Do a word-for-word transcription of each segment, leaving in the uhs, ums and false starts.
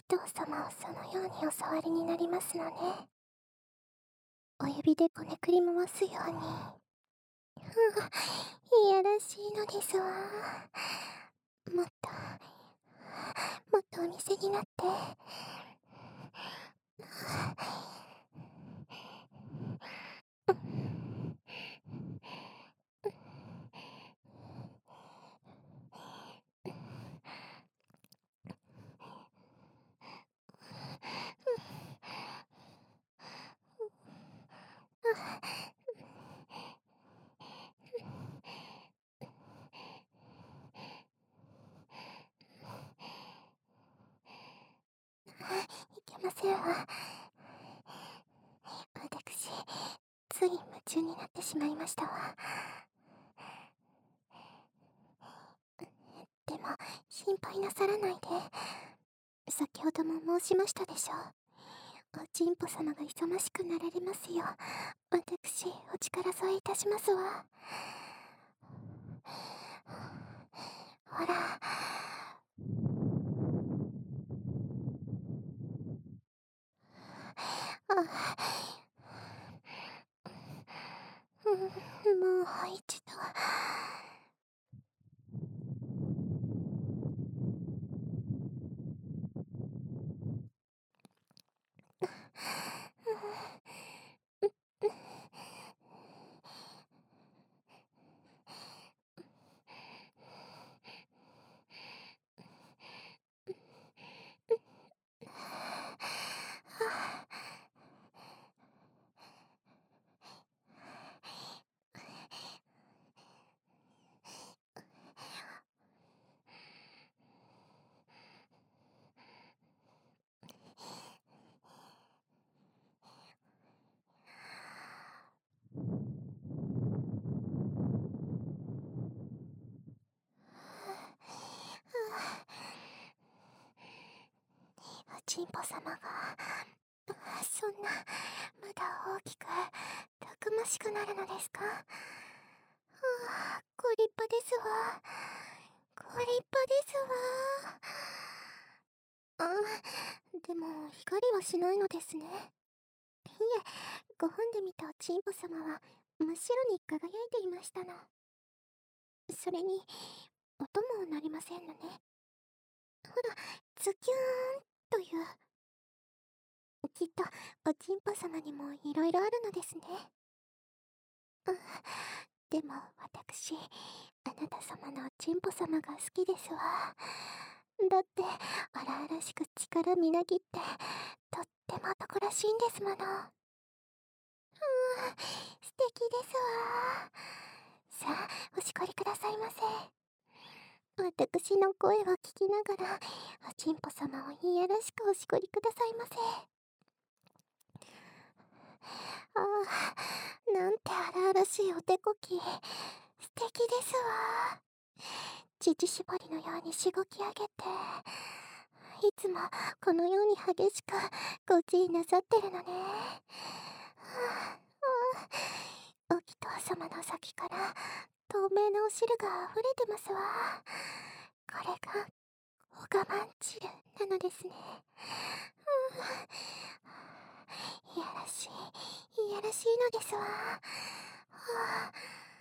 とう様をそのようにお触りになりますのね。お指でこねくり回すように。ふう、いやらしいのですわ。もっと、もっとお店になって。いけませんわ。私、つい夢中になってしまいましたわ。でも、心配なさらないで。先ほども申しましたでしょう。おちんぽ様が勇ましくなられますよ。私、お力添えいたしますわ。ほら。あ、うん、もう一度。おちんぽ様が、そんな、まだ大きく、たくましくなるのですか。はあ、ご立派ですわ。ご立派ですわ。あ、でも、光はしないのですね。いえ、ご本で見たおちんぽ様は、真っ白に輝いていましたの。それに、音も鳴りませんのね。ほら、ズキューンという。きっと、おちんぽ様にもいろいろあるのですね。うん、でも、私、あなた様のおちんぽ様が好きですわ。だって、荒々しく力みなぎって、とっても男らしいんですもの。うーん、素敵ですわ。さあ、おしこりくださいませ。私の声を聞きながら、おちんぽ様をいやらしくおしこりくださいませ。ああ、なんて荒々しいお手こき。素敵ですわ。乳搾りのようにしごき上げて、いつもこのように激しくご自意なさってるのね。お祈祷様の先から透明なお汁が溢れてますわ。これがお我慢汁なのですね。いやらしい、いやらしいのですわ。はあ、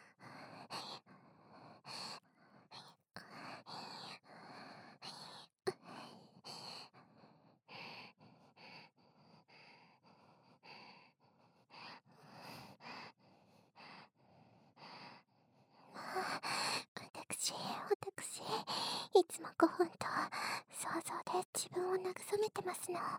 私、私、いつもご本と想像で自分を慰めてますの。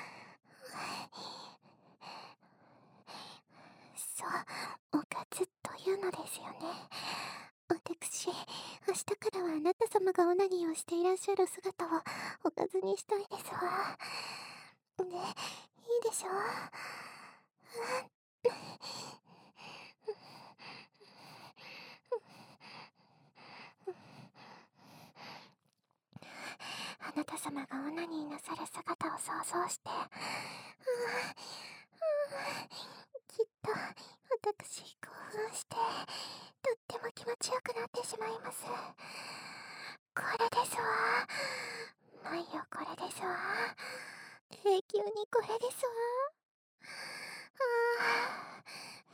そう、おかずというのですよね。私、明日からはあなた様がオナニーをしていらっしゃる姿をおかずにしたいですわ。ね、いいでしょう。あなた様がオナニーなさる姿を想像して、うん、きっと私興奮してとっても気持ちよくなってしまいます。これですわ。 ないよ、これですわ。永久にこれですわ。あ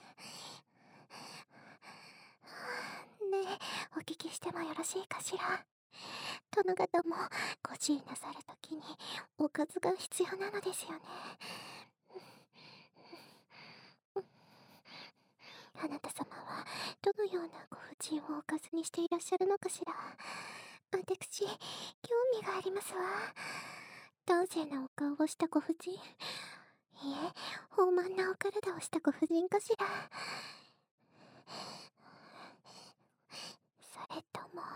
あ。ねえ、お聞きしてもよろしいかしら。殿方もご自位なさるときにおかずが必要なのですよね。あなた様はどのようなご婦人をおかずにしていらっしゃるのかしら。私、興味がありますわ。端正なお顔をしたご婦人、いえ、豊満なお体をしたご婦人かしら。それとも、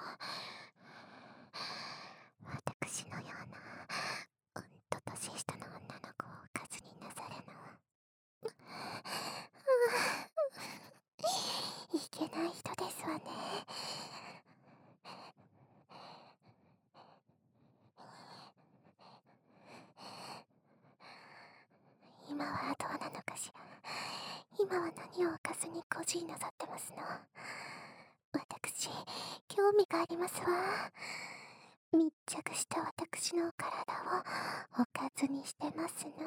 私のようなうんと年下の女の子をおかずになさるの。いけない人ですわね。今はどうなのかしら。今は何をおかずにご自位なさってますの。私、興味がありますわ。密着した私の体をおかずにしてますの。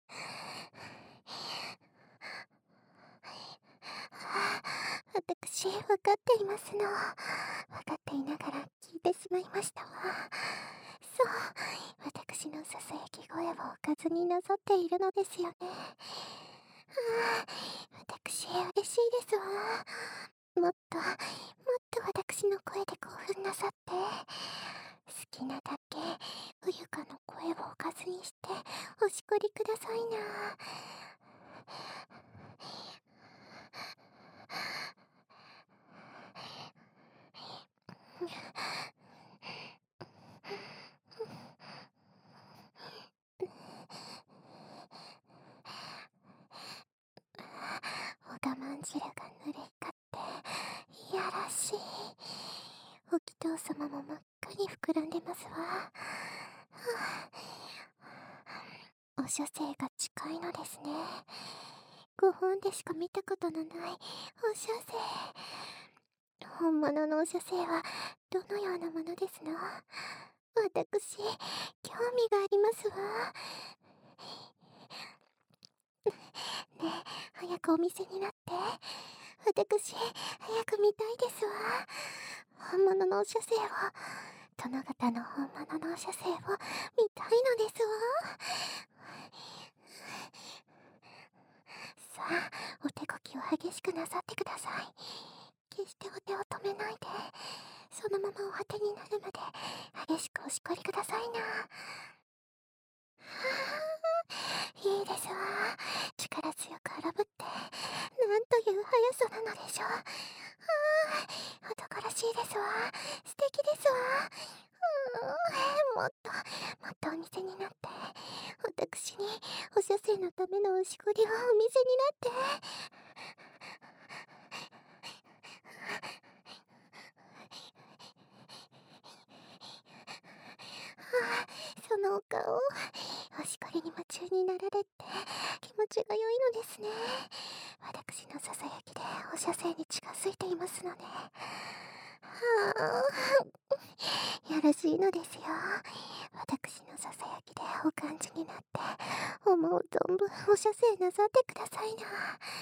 私、わかっていますの。わかっていながら聞いてしまいましたわ。そう、私のささやき声をおかずになさっているのですよね。ああ、私、嬉しいですわ。もっと、もっと私の声で興奮なさって、好きなだけ、冬香の声をおかずにして、おしこりくださいな。お我慢汁が濡れかって、いやらしい。お祈祷様も真っ赤に膨らんでますわ。はあ、お書生が近いのですね。ご本でしか見たことのないお書生。本物のお書生はどのようなものですの？私、興味がありますわ。ねえ、早くお店になって。私、早く見たいですわ。本物のお書生を、殿方の本物のお書生を見たいのですわ。さあ、お手こきを激しくなさってください。決してお手を止めないで、そのままお果てになるまで激しくおしこりくださいな。いいですわ。力強く荒ぶって、なんという速さなのでしょう。ああ、男らしいですわ。素敵ですわ。うーん、もっと、もっとお店になって、私にお射精のためのおしこりをお店になって。ああ、そのお顔、おしこりに夢中になられて気持ちが良いのですね。私のささやきでお射精に近づいていますので。はあ、よろしいのですよ。私のささやきでお感じになって思う存分お射精なさってくださいな。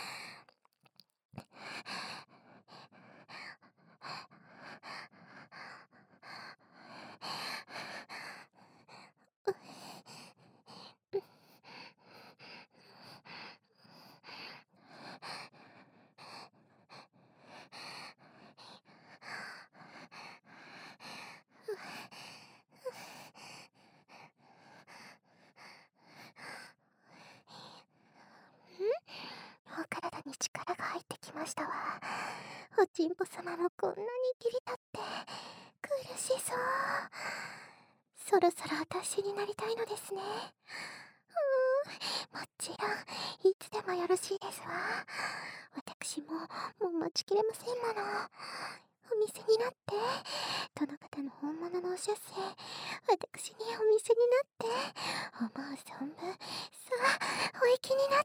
お体に力が入ってきましたわ。おちんぽ様もこんなに切り立って苦しそう。そろそろ私になりたいのですね。うーん、もちろんいつでもよろしいですわ。私ももう待ちきれませんもの。お店になって、殿方の本物のお射精、私にお店になって、思う存分、さあ、お行きになって。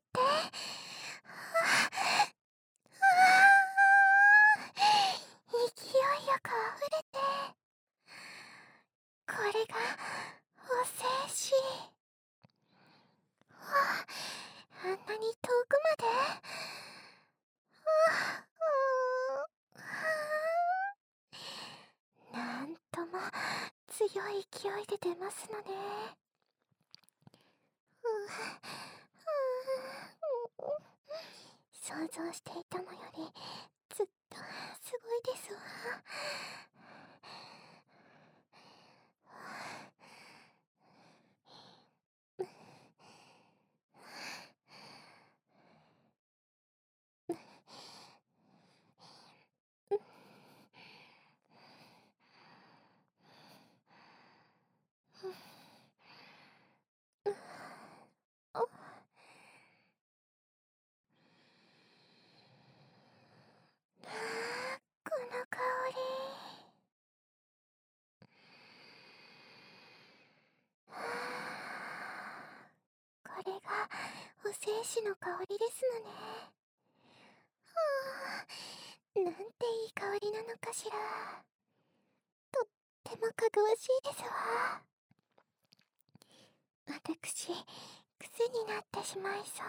勢いよく溢れて、これが強い勢いで出ますのね。ううう想像していたのよりずっとすごいですわ。この香り。これがお精子の香りですのね。はあ、なんていい香りなのかしら。とってもかぐわしいですわ。私、癖になってしまいそう。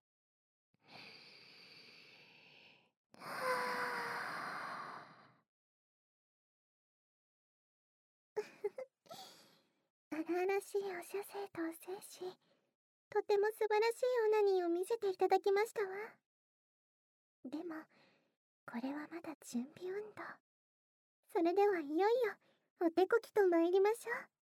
はあ、荒々しいお射精とお精子、とても素晴らしいオナニーを見せていただきましたわ。でも、これはまだ準備運動。それではいよいよ、お手こきと参りましょう。